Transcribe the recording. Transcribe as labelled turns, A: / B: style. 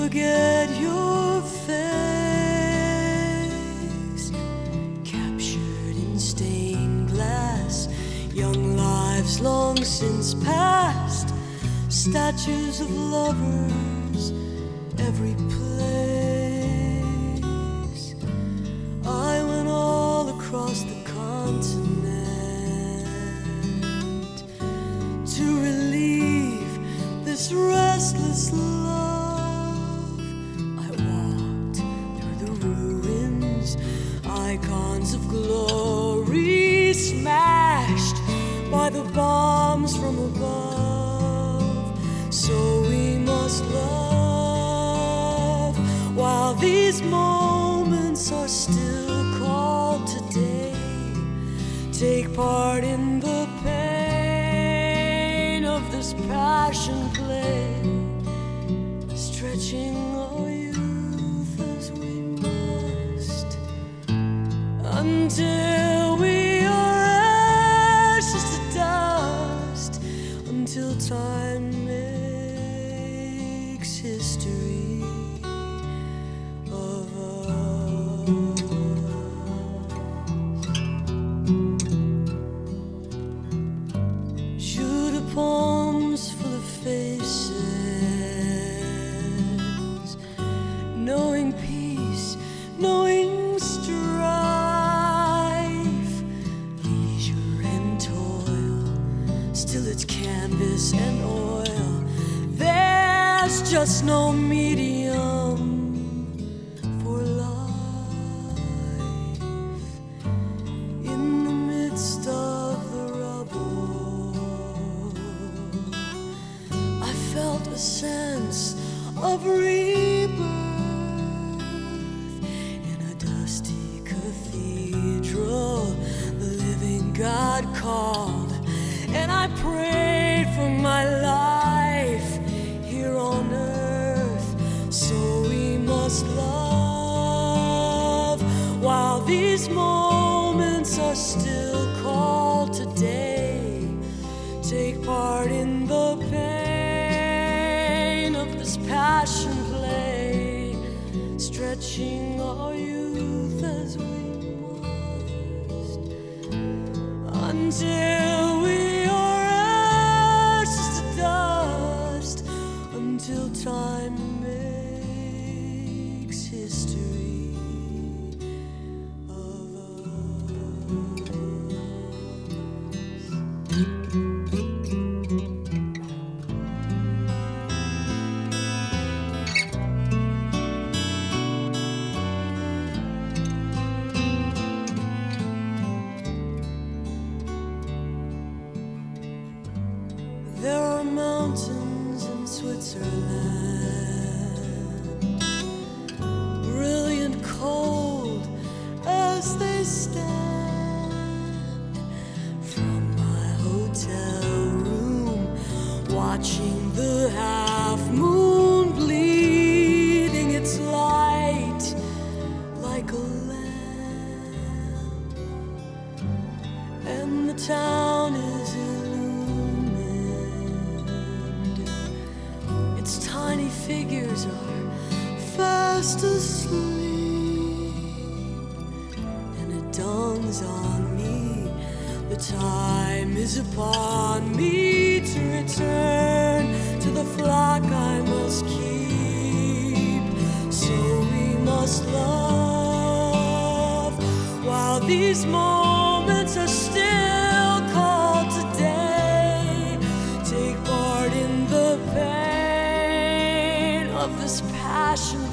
A: forget your face, captured in stained glass, young lives long since past, statues of lovers every place. I went all across the continent to relieve this restless love. I walked through the ruins, icons of glory smashed by the bombs from above. So we must love while these moments are still called today. Take part in the pain of this passion play, stretching our youth as we must, until we are ashes to dust, until time makes history of us. Jus de pommes full of faces, knowing peace, knowing strife, leisure and toil, still it's canvas and oil. There's just no medium for life. In the midst of the rubble, I felt a sense of rebirth. In a dusty cathedral, the living God called, and I prayed for my life here on earth. So we must love while these moments are still called today. Take part in the pain of this passion play, stretching our youth as we must, until we are ashes to dust, until time makes history of There are mountains in Switzerland, brilliant cold as they stand. From my hotel room, watching the half moon bleeding its light like a lamp, and the town is its tiny figures are fast asleep, and it dawns on me the time is upon me to return to the flock I must keep. So we must love while these moments are still called today. Take part in the pain of this passion